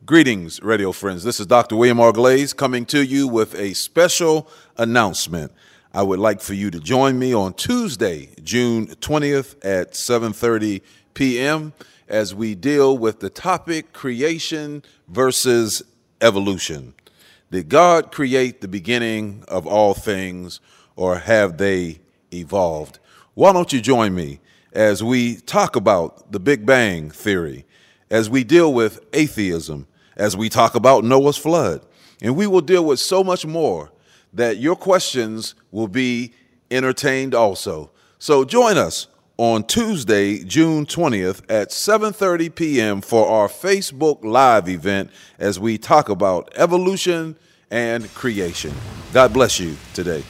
Greetings, radio friends. This is Dr. William R. Glaze coming to you with a special announcement. I would like for you to join me on Tuesday, June 20th at 7:30 p.m. as we deal with the topic creation versus evolution. Did God create the beginning of all things, or have they evolved? Why don't you join me as we talk about the Big Bang Theory, as we deal with atheism, as we talk about Noah's flood, and we will deal with so much more that your questions will be entertained also. So join us on Tuesday, June 20th at 7:30 p.m. for our Facebook Live event as we talk about evolution and creation. God bless you today.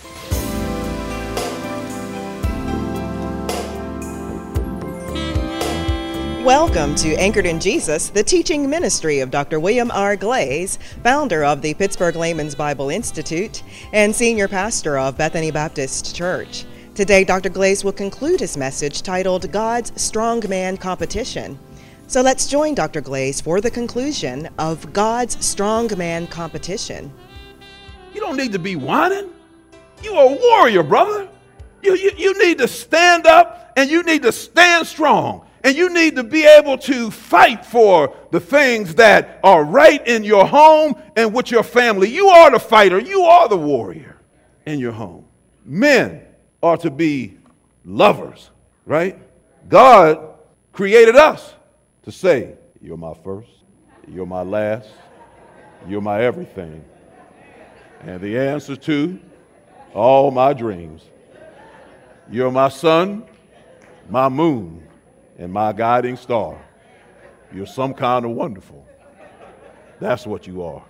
Welcome to Anchored in Jesus, the teaching ministry of Dr. William R. Glaze, founder of the Pittsburgh Layman's Bible Institute and senior pastor of Bethany Baptist Church. Today, Dr. Glaze will conclude his message titled God's Strongman Competition. So let's join Dr. Glaze for the conclusion of God's Strongman Competition. You don't need to be whining. You are a warrior, brother. You need to stand up and you need to stand strong. And you need to be able to fight for the things that are right in your home and with your family. You are the fighter. You are the warrior in your home. Men are to be lovers, right? God created us to say, you're my first, you're my last, you're my everything. And the answer to all my dreams. You're my sun, my moon, and my guiding star. You're some kind of wonderful. That's what you are.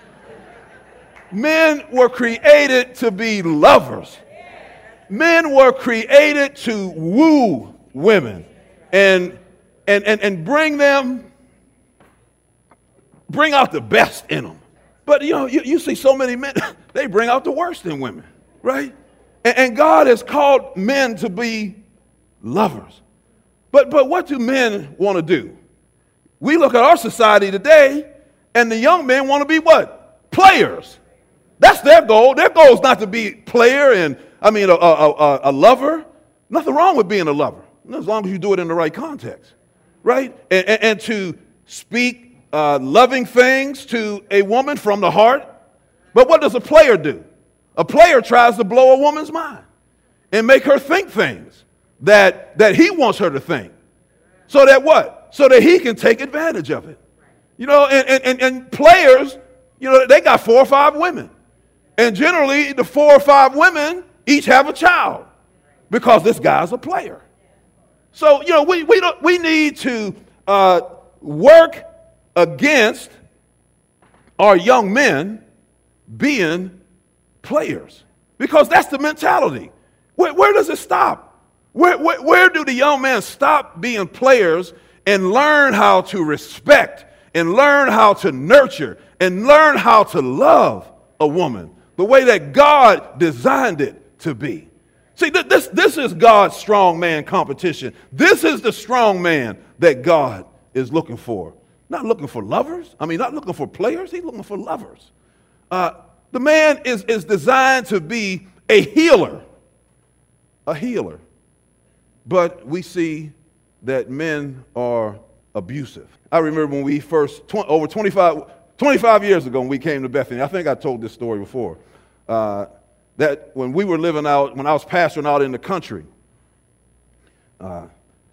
Men were created to be lovers. Men were created to woo women and bring out the best in them. But you see so many men, they bring out the worst in women, right? And God has called men to be lovers. But what do men want to do? We look at our society today, and the young men want to be what? Players. That's their goal. Their goal is not to be a lover. Nothing wrong with being a lover, as long as you do it in the right context, right? And to speak loving things to a woman from the heart. But what does a player do? A player tries to blow a woman's mind and make her think things that he wants her to think. So that what? So that he can take advantage of it. And players, they got 4 or 5 women. And generally, the 4 or 5 women each have a child because this guy's a player. So, we need to work against our young men being players because that's the mentality. Where does it stop? Where do the young men stop being players and learn how to respect and learn how to nurture and learn how to love a woman the way that God designed it to be? See, this is God's strong man competition. This is the strong man that God is looking for. Not looking for lovers. Not looking for players. He's looking for lovers. The man is designed to be a healer. A healer. But we see that men are abusive. I remember when we first, over 25 years ago when we came to Bethany, I think I told this story before, that when we were living out, when I was pastoring out in the country, my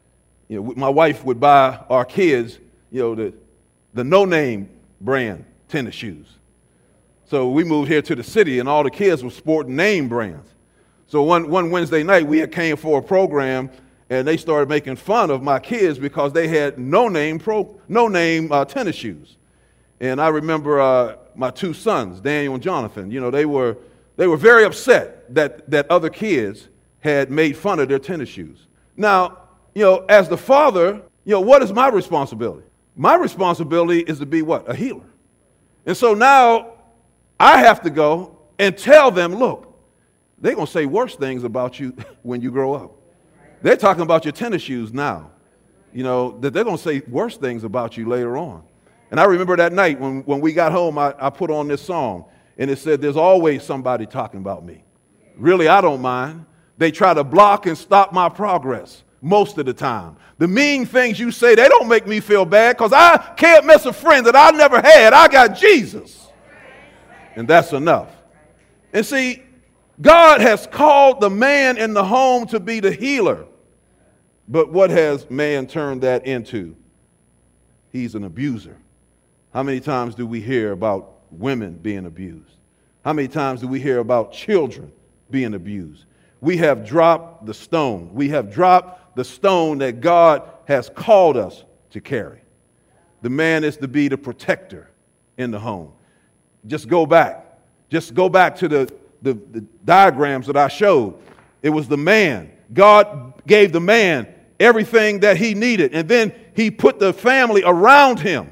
wife would buy our kids, the no-name brand tennis shoes. So we moved here to the city and all the kids were sporting name brands. So one Wednesday night, we had came for a program, and they started making fun of my kids because they had no-name tennis shoes. And I remember my 2 sons, Daniel and Jonathan. They were very upset that other kids had made fun of their tennis shoes. Now, as the father, what is my responsibility? My responsibility is to be what? A healer. And so now I have to go and tell them, look, they're going to say worse things about you when you grow up. They're talking about your tennis shoes now. That they're going to say worse things about you later on. And I remember that night when we got home, I put on this song, and it said, there's always somebody talking about me. Really, I don't mind. They try to block and stop my progress most of the time. The mean things you say, they don't make me feel bad because I can't miss a friend that I never had. I got Jesus. And that's enough. And see, God has called the man in the home to be the healer. But what has man turned that into? He's an abuser. How many times do we hear about women being abused? How many times do we hear about children being abused? We have dropped the stone. We have dropped the stone that God has called us to carry. The man is to be the protector in the home. Just go back to the diagrams that I showed. It was the man. God gave the man everything that he needed, and then he put the family around him.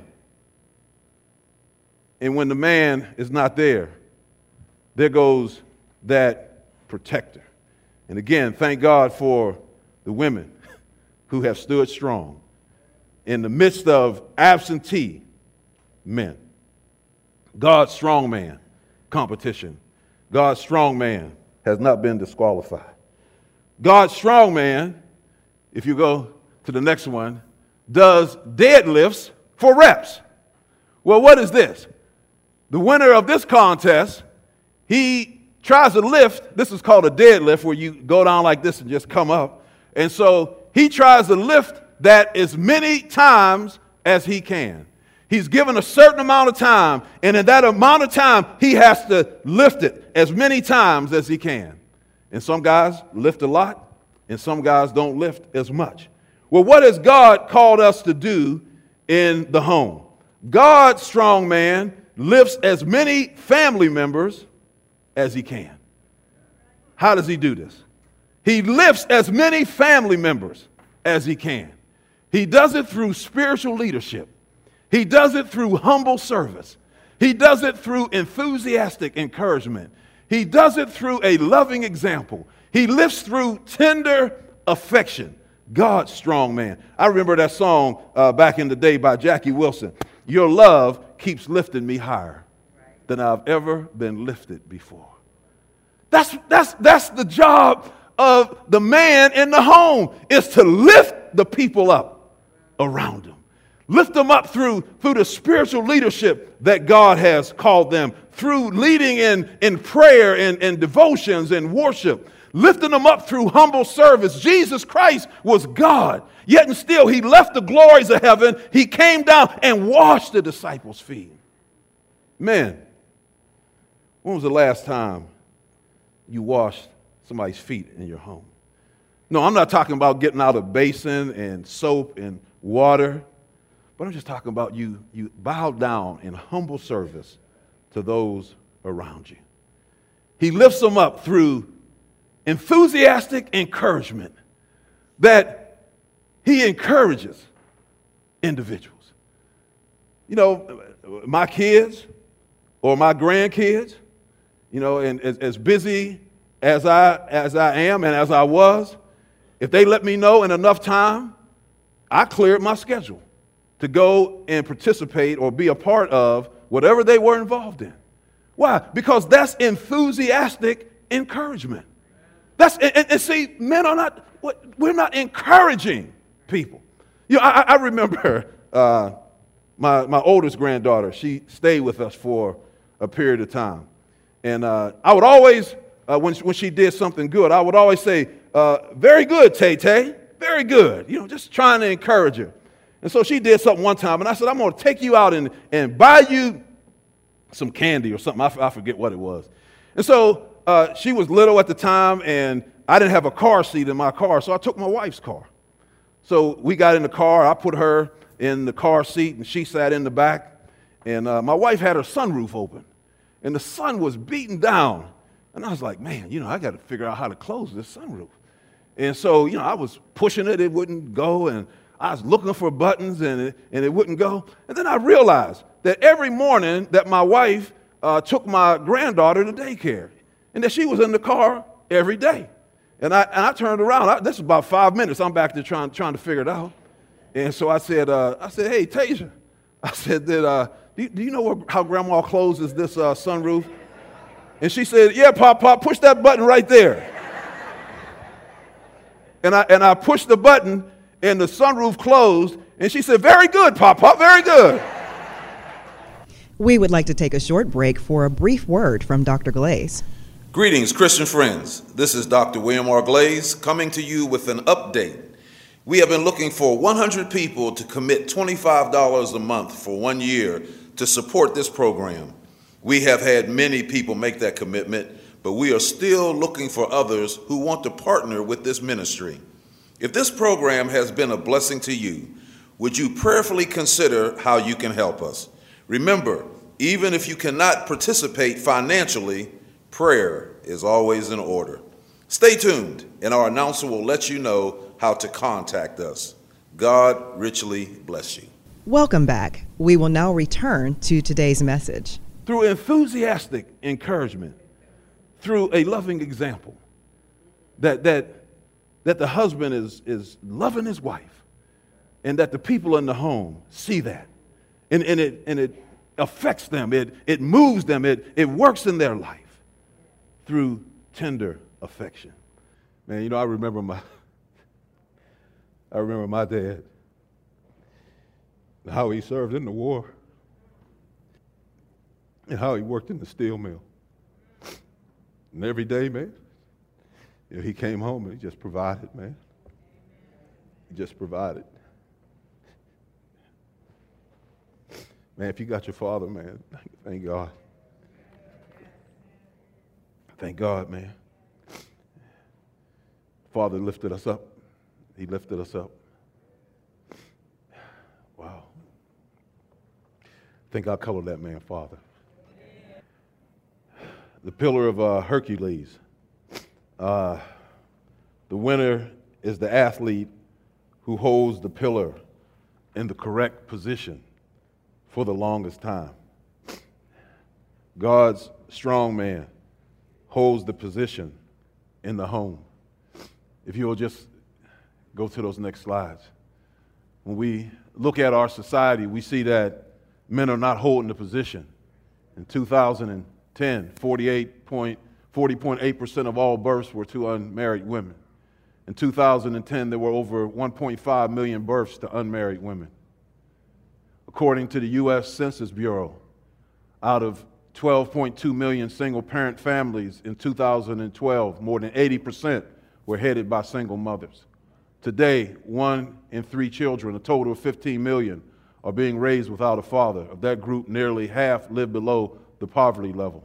And when the man is not there, there goes that protector. And again, thank God for the women who have stood strong in the midst of absentee men. God's strong man competition. God's strong man has not been disqualified. God's strong man, if you go to the next one, does deadlifts for reps. Well, what is this? The winner of this contest, he tries to lift. This is called a deadlift, where you go down like this and just come up. And so he tries to lift that as many times as he can. He's given a certain amount of time, and in that amount of time, he has to lift it as many times as he can. And some guys lift a lot, and some guys don't lift as much. Well, what has God called us to do in the home? God's strong man lifts as many family members as he can. How does he do this? He lifts as many family members as he can. He does it through spiritual leadership. He does it through humble service. He does it through enthusiastic encouragement. He does it through a loving example. He lifts through tender affection. God's strong man. I remember that song back in the day by Jackie Wilson. Your love keeps lifting me higher than I've ever been lifted before. That's the job of the man in the home, is to lift the people up around him. Lift them up through the spiritual leadership that God has called them, through leading in prayer and devotions and worship, lifting them up through humble service. Jesus Christ was God, yet and still he left the glories of heaven. He came down and washed the disciples' feet. Man, when was the last time you washed somebody's feet in your home? No, I'm not talking about getting out a basin and soap and water. But I'm just talking about you bow down in humble service to those around you. He lifts them up through enthusiastic encouragement, that he encourages individuals. You know, my kids or my grandkids, you know, and as busy as I am and as I was, if they let me know in enough time, I cleared my schedule to go and participate or be a part of whatever they were involved in. Why? Because that's enthusiastic encouragement. And see, men are not, we're not encouraging people. You know, I remember my oldest granddaughter. She stayed with us for a period of time. And I would always, when she did something good, I would always say, very good, Tay-Tay, very good. You know, just trying to encourage her. And so she did something one time, and I said, I'm going to take you out and buy you some candy or something. I forget what it was. And so she was little at the time, and I didn't have a car seat in my car, so I took my wife's car. So we got in the car. I put her in the car seat, and she sat in the back. And my wife had her sunroof open, and the sun was beating down. And I was like, man, you know, I got to figure out how to close this sunroof. And so, you know, I was pushing it. It wouldn't go, and I was looking for buttons, and it wouldn't go. And then I realized that every morning that my wife took my granddaughter to daycare, and that she was in the car every day. And I turned around. This is about 5 minutes. I'm back there trying to figure it out. And so I said, hey, Tasia, I said, do you know how Grandma closes this sunroof? And she said, yeah, Pop, push that button right there. And I pushed the button, and the sunroof closed, and she said, very good, Pop, very good. We would like to take a short break for a brief word from Dr. Glaze. Greetings, Christian friends. This is Dr. William R. Glaze coming to you with an update. We have been looking for 100 people to commit $25 a month for 1 year to support this program. We have had many people make that commitment, but we are still looking for others who want to partner with this ministry. If this program has been a blessing to you, would you prayerfully consider how you can help us? Remember, even if you cannot participate financially, prayer is always in order. Stay tuned, and our announcer will let you know how to contact us. God richly bless you. Welcome back. We will now return to today's message. Through enthusiastic encouragement, through a loving example, that the husband is loving his wife, and that the people in the home see that, and it affects them, it moves them, it works in their life through tender affection. Man, you know, I remember my dad, how he served in the war, and how he worked in the steel mill. And every day, man, you know, he came home and he just provided, man. He just provided. Man, if you got your father, man, thank God. Thank God, man. Father lifted us up. He lifted us up. Wow. I think I'll cover that man, Father. The pillar of Hercules. The winner is the athlete who holds the pillar in the correct position for the longest time. God's strong man holds the position in the home. If you'll just go to those next slides. When we look at our society, we see that men are not holding the position. In 2010, 40.8% of all births were to unmarried women. In 2010, there were over 1.5 million births to unmarried women. According to the U.S. Census Bureau, out of 12.2 million single-parent families in 2012, more than 80% were headed by single mothers. Today, 1 in 3 children, a total of 15 million, are being raised without a father. Of that group, nearly half live below the poverty level.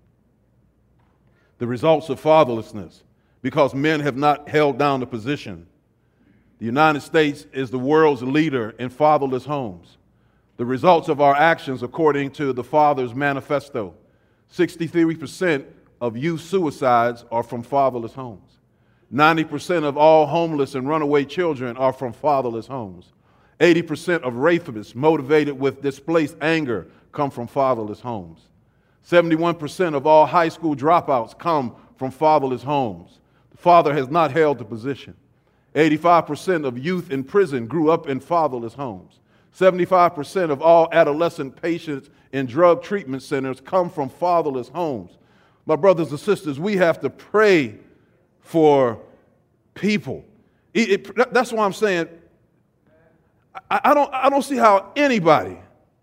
The results of fatherlessness, because men have not held down the position. The United States is the world's leader in fatherless homes. The results of our actions, according to the Father's Manifesto, 63% of youth suicides are from fatherless homes. 90% of all homeless and runaway children are from fatherless homes. 80% of rapists motivated with displaced anger come from fatherless homes. 71% of all high school dropouts come from fatherless homes. The father has not held the position. 85% of youth in prison grew up in fatherless homes. 75% of all adolescent patients in drug treatment centers come from fatherless homes. My brothers and sisters, we have to pray for people. That's why I'm saying I don't see how anybody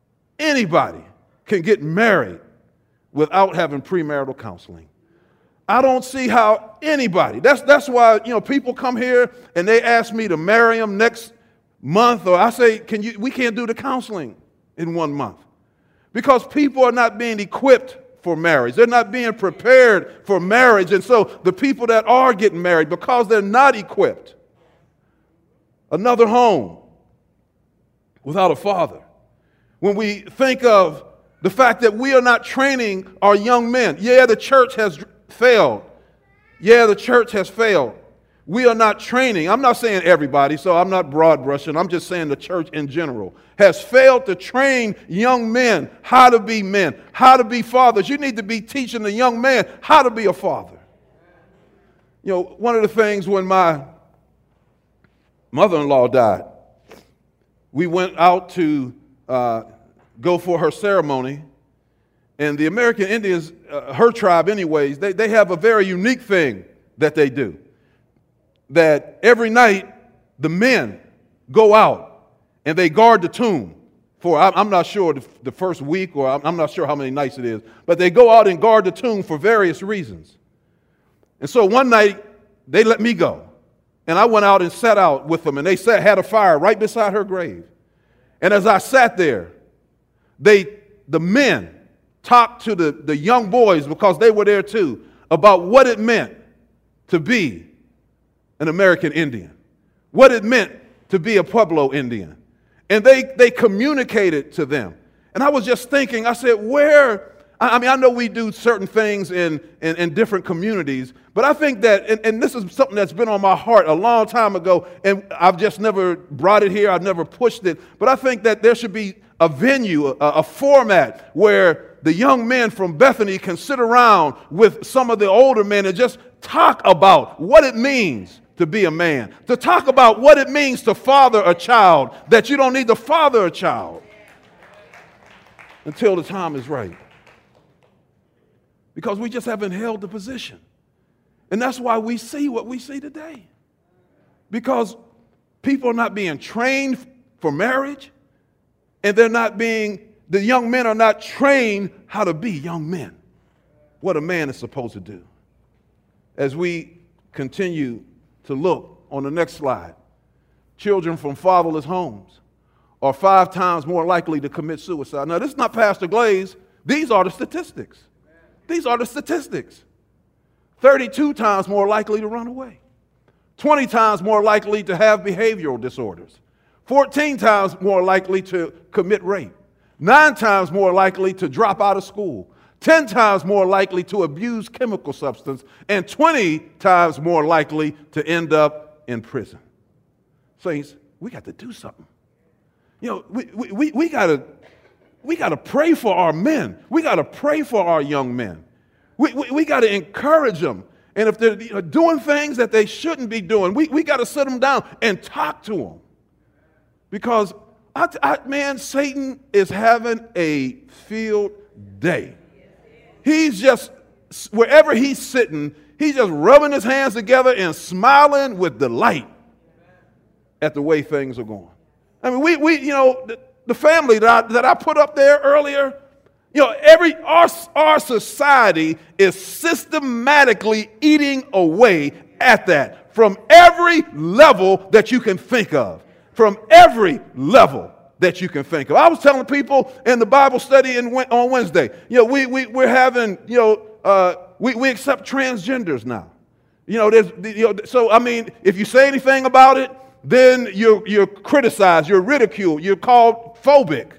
can get married without having premarital counseling. I don't see how anybody. That's why, you know, people come here and they ask me to marry them next month, or I say, we can't do the counseling in 1 month, because people are not being equipped for marriage. They're not being prepared for marriage. And so the people that are getting married, because they're not equipped, another home without a father. When we think of the fact that we are not training our young men, the church has failed. The church has failed. We are not training. I'm not saying everybody, so I'm not broad brushing. I'm just saying the church in general has failed to train young men how to be men, how to be fathers. You need to be teaching the young man how to be a father. You know, one of the things when my mother-in-law died, we went out to go for her ceremony. And the American Indians, her tribe anyways, they have a very unique thing that they do. That every night the men go out and they guard the tomb for, I'm not sure, the first week, or I'm not sure how many nights it is, but they go out and guard the tomb for various reasons. And so one night they let me go. And I went out and sat out with them, and they had a fire right beside her grave. And as I sat there, the men talked to the young boys, because they were there too, about what it meant to be an American Indian, what it meant to be a Pueblo Indian. And they communicated to them. And I was just thinking, I said, I know we do certain things in different communities, but I think that, and this is something that's been on my heart a long time ago, and I've just never brought it here, I've never pushed it, but I think that there should be a venue, a format where the young men from Bethany can sit around with some of the older men and just talk about what it means to be a man, to talk about what it means to father a child, that you don't need to father a child until the time is right. Because we just haven't held the position. And that's why we see what we see today. Because people are not being trained for marriage, and the young men are not trained how to be young men, what a man is supposed to do. As we continue to look on the next slide, children from fatherless homes are 5 times more likely to commit suicide. Now, this is not Pastor Glaze. These are the statistics. These are the statistics. 32 times more likely to run away. 20 times more likely to have behavioral disorders. 14 times more likely to commit rape. 9 times more likely to drop out of school. 10 times more likely to abuse chemical substance. And 20 times more likely to end up in prison. Saints, we got to do something. You know, we got to pray for our men. We got to pray for our young men. We got to encourage them. And if they're doing things that they shouldn't be doing, we got to sit them down and talk to them. Because, man, Satan is having a field day. He's just, wherever he's sitting, he's just rubbing his hands together and smiling with delight at the way things are going. I mean, the family that I put up there earlier, our society is systematically eating away at that from every level that you can think of. From every level that you can think of. I was telling people in the Bible study on Wednesday, we're having, we accept transgenders now. So I mean, if you say anything about it, then you're criticized, you're ridiculed, you're called phobic.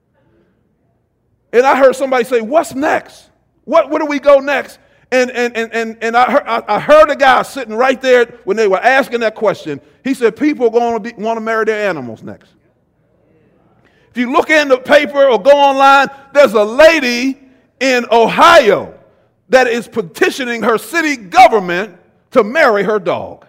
And I heard somebody say, "What's next? Where do we go next?" And I heard a guy sitting right there when they were asking that question. He said, "People are going to want to marry their animals next." If you look in the paper or go online, there's a lady in Ohio that is petitioning her city government to marry her dog.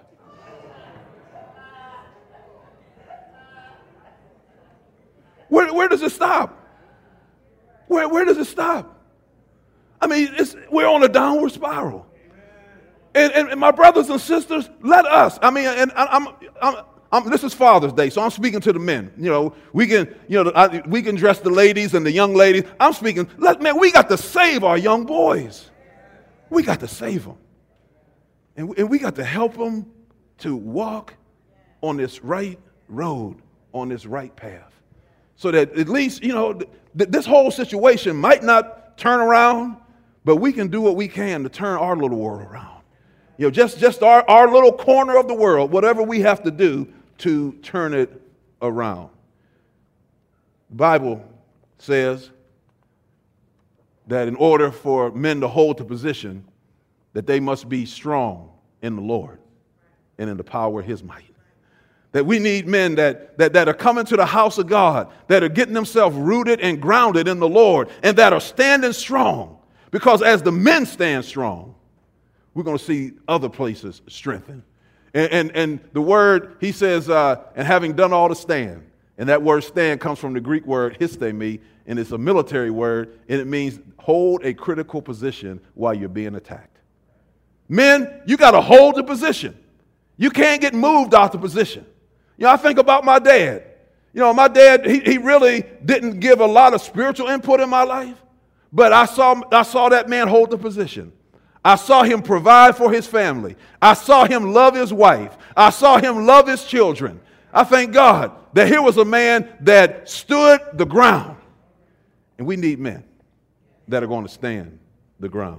Where does it stop? Where does it stop? I mean, we're on a downward spiral. And my brothers and sisters, let us. I mean, and this is Father's Day, so I'm speaking to the men. We can dress the ladies and the young ladies. I'm speaking. We got to save our young boys. We got to save them, and we got to help them to walk on this right road, on this right path, so that at least this whole situation might not turn around, but we can do what we can to turn our little world around. Just our little corner of the world, whatever we have to do to turn it around. The Bible says that in order for men to hold the position, that they must be strong in the Lord and in the power of his might. That we need men that are coming to the house of God, that are getting themselves rooted and grounded in the Lord, and that are standing strong. Because as the men stand strong, we're going to see other places strengthen. And the word, he says, and having done all to stand. And that word stand comes from the Greek word histemi, and it's a military word, and it means hold a critical position while you're being attacked. Men, you got to hold the position. You can't get moved out the position. You know, I think about my dad. You know, my dad, he really didn't give a lot of spiritual input in my life, but I saw that man hold the position. I saw him provide for his family. I saw him love his wife. I saw him love his children. I thank God that here was a man that stood the ground. And we need men that are going to stand the ground.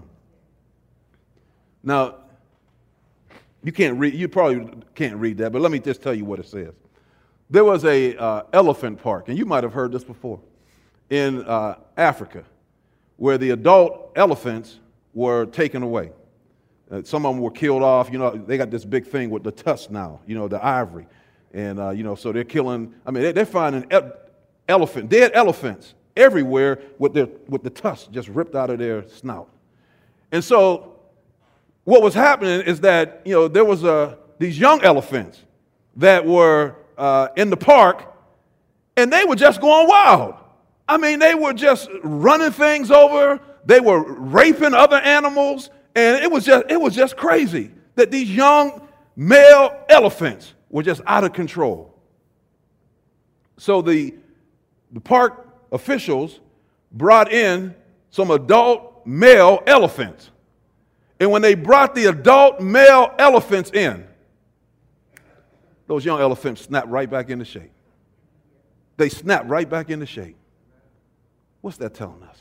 Now, you probably can't read that, but let me just tell you what it says. There was a elephant park, and you might have heard this before, in Africa, where the adult elephants were taken away. Some of them were killed off. You know, they got this big thing with the tusks now, you know, the ivory. And, you know, so they're killing, I mean, they're finding dead elephants everywhere with the tusks just ripped out of their snout. And so what was happening is that, you know, there was these young elephants that were in the park, and they were just going wild. I mean, they were just running things over. They were raping other animals, and it was just crazy that these young male elephants were just out of control. So the park officials brought in some adult male elephants. And when they brought the adult male elephants in, those young elephants snapped right back into shape. They snapped right back into shape. What's that telling us?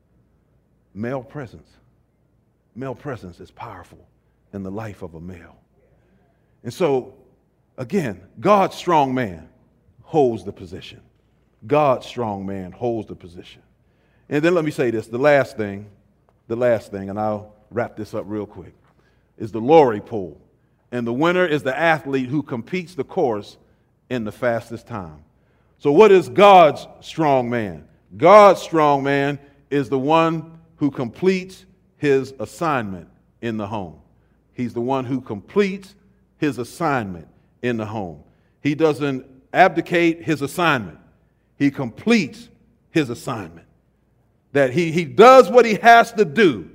Male presence. Male presence is powerful in the life of a male. And so, again, God's strong man holds the position. God's strong man holds the position. And then let me say this, the last thing, and I'll wrap this up real quick, is the lorry pull. And the winner is the athlete who competes the course in the fastest time. So what is God's strong man? God's strong man is the one who completes his assignment in the home. He's the one who completes his assignment in the home. He doesn't abdicate his assignment. He completes his assignment. That he does what he has to do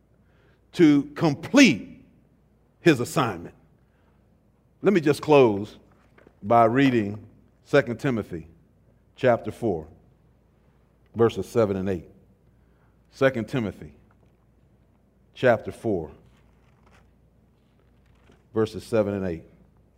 to complete his assignment. Let me just close by reading 2 Timothy chapter 4, verses 7 and 8. 2 Timothy chapter 4, verses 7 and 8.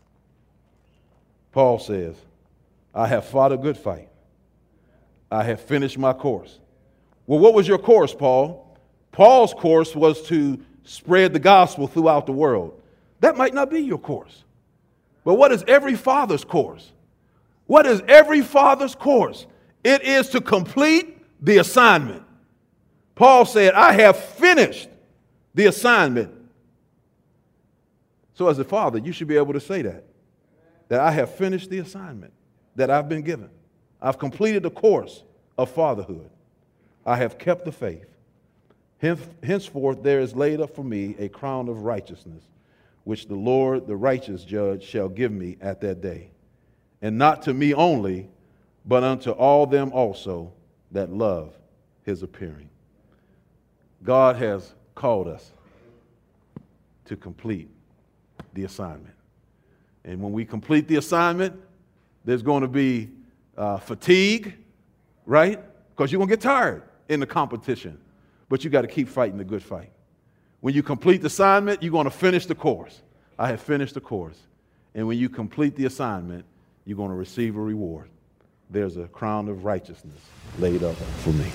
Paul says, I have fought a good fight. I have finished my course. Well, what was your course, Paul? Paul's course was to spread the gospel throughout the world. That might not be your course. But what is every father's course? What is every father's course? It is to complete the assignment. Paul said, I have finished the assignment. So as a father, you should be able to say that I have finished the assignment that I've been given. I've completed the course of fatherhood. I have kept the faith. Henceforth there is laid up for me a crown of righteousness, which the Lord, the righteous judge, shall give me at that day. And not to me only, but unto all them also that love his appearing. God has called us to complete the assignment. And when we complete the assignment, there's going to be fatigue, right? Because you're going to get tired in the competition. But you got to keep fighting the good fight. When you complete the assignment, you're going to finish the course. I have finished the course. And when you complete the assignment, you're going to receive a reward. There's a crown of righteousness laid up for me.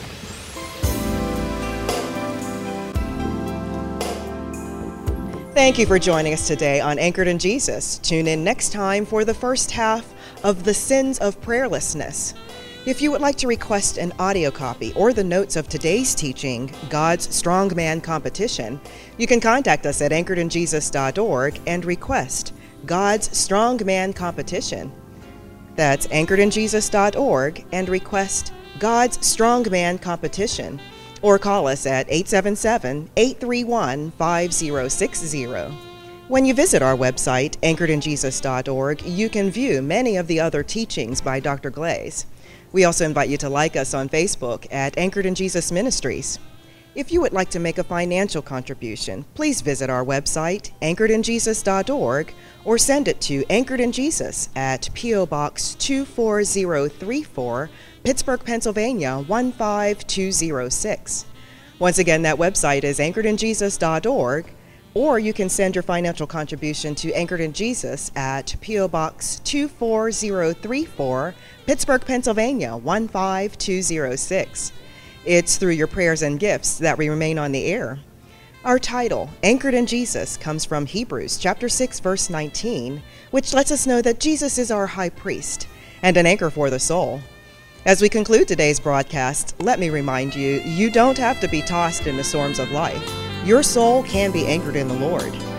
Thank you for joining us today on Anchored in Jesus. Tune in next time for the first half of The Sins of Prayerlessness. If you would like to request an audio copy or the notes of today's teaching, God's Strongman Competition, you can contact us at anchoredinjesus.org and request God's Strongman Competition. That's anchoredinjesus.org and request God's Strongman Competition. Or call us at 877-831-5060. When you visit our website, anchoredinjesus.org, you can view many of the other teachings by Dr. Glaze. We also invite you to like us on Facebook at Anchored in Jesus Ministries. If you would like to make a financial contribution, please visit our website, anchoredinjesus.org, or send it to Anchored in Jesus at P.O. Box 24034, Pittsburgh, Pennsylvania 15206. Once again, that website is anchoredinjesus.org, or you can send your financial contribution to Anchored in Jesus at P.O. Box 24034, Pittsburgh, Pennsylvania 15206. It's through your prayers and gifts that we remain on the air. Our title, Anchored in Jesus, comes from Hebrews chapter 6, verse 19, which lets us know that Jesus is our high priest and an anchor for the soul. As we conclude today's broadcast, let me remind you, you don't have to be tossed in the storms of life. Your soul can be anchored in the Lord.